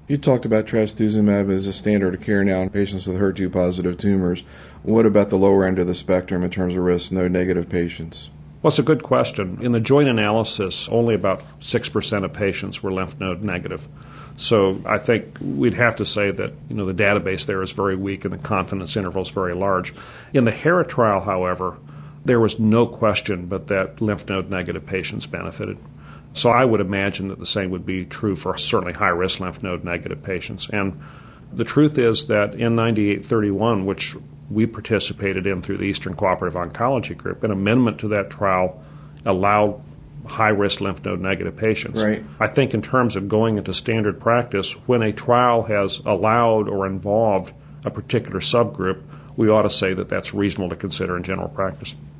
You talked about trastuzumab as a standard of care now in patients with HER2-positive tumors. What about the lower end of the spectrum in terms of risk, node-negative patients? Well, it's a good question. In the joint analysis, only about 6% of patients were lymph node negative. So I think we'd have to say that the database there is very weak and the confidence interval is very large. In the HERA trial, however, there was no question but that lymph node negative patients benefited. So I would imagine that the same would be true for certainly high-risk lymph node negative patients. And the truth is that in 9831, which we participated in through the Eastern Cooperative Oncology Group, an amendment to that trial allowed high-risk lymph node negative patients. Right. I think in terms of going into standard practice, when a trial has allowed or involved a particular subgroup, we ought to say that that's reasonable to consider in general practice.